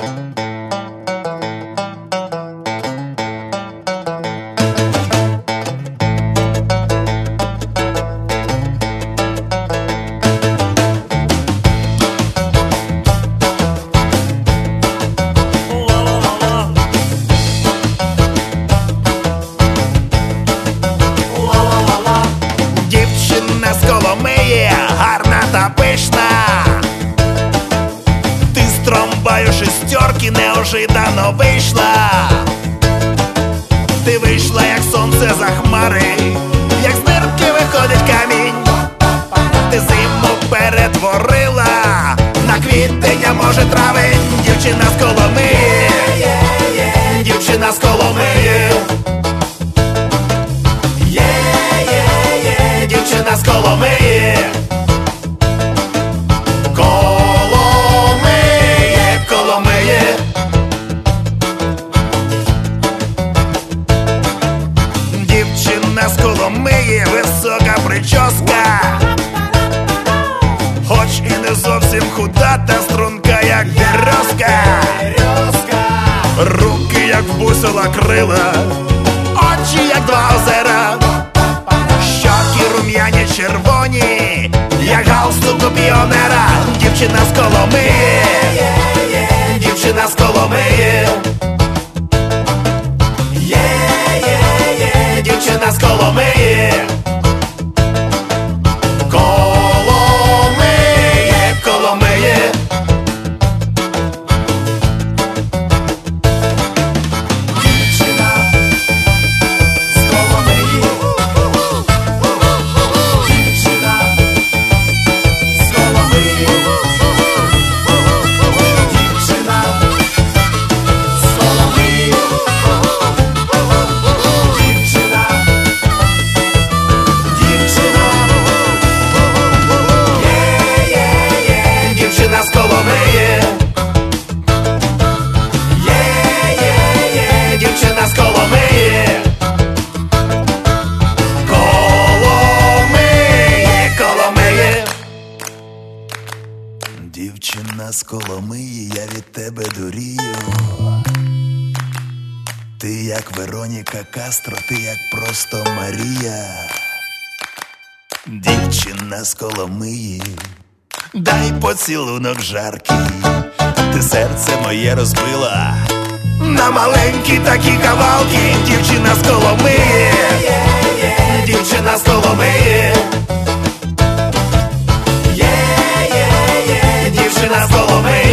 Гарна та пишна, ти з тромбою шестерки неожиданно вийшла. Ти вийшла, як сонце за хмари, як з нирки виходить камінь. Ти зиму перетворила на квітень, а може травень. Дівчина з Коломиї, дівчина з Коломиї, дівчина з Коломиї. Коломиє, Коломиє. Дівчина з Коломиї, висока прическа, хоч і не зовсім худа, та струнка, як березка. Руки, як в бусила крила, очі, як два озера, щоки рум'яні червоні, як галстук у піонера. Дівчина з Коломиї, дівчина з Коломиї, дівчина з Коломиї. Коломиє, Коломиє. Дівчина з Коломиї, дівчина з Коломиї, дівчина з Коломиї, дівчина, дівчина, дівчина з Коломиї, дівчина з Коломиї. Коломиє, Коломиє. Дівчина з Коломиї, я від тебе дурію. Ти як Вероніка Кастро, ти як просто Марія. Дівчина з Коломиї, дай поцілунок жаркий. Ти серце моє розбила На маленькі такі кавалки. Дівчина з Коломиї, дівчина з Коломиї, дівчина з Коломиї.